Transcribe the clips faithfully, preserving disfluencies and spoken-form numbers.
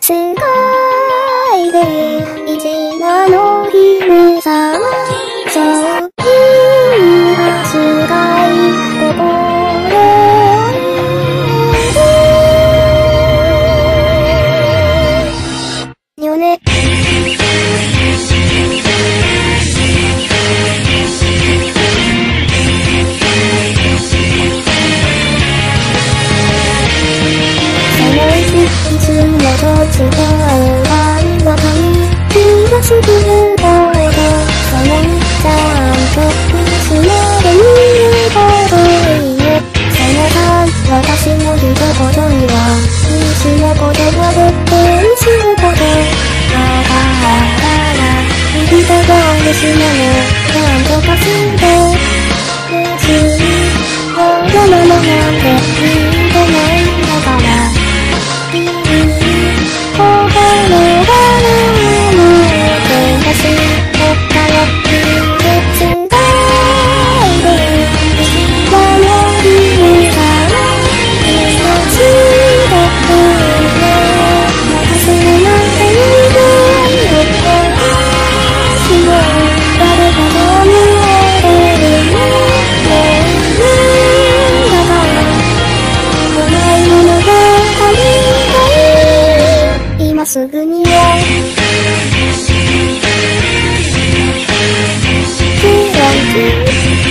世界で一番の姫様、そういう扱い心よね。いつもと違うあなたに気がつくほど、そのちゃんといつまで見ることいいね。その間私の一言にはいつも言葉で返すこと。だから生きたがるしものなんとかして別にわがままなんて言ってないんだから。すぐにはキラキ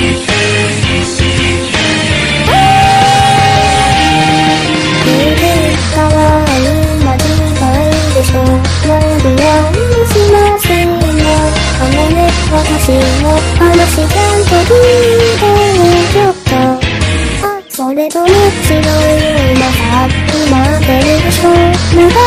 聞いて変わるまじないでしょ。なんでやしませんよ。あのね、私の話ちゃんと聞いてねちょっと。あ、それとも違うようなさっきまででしょ。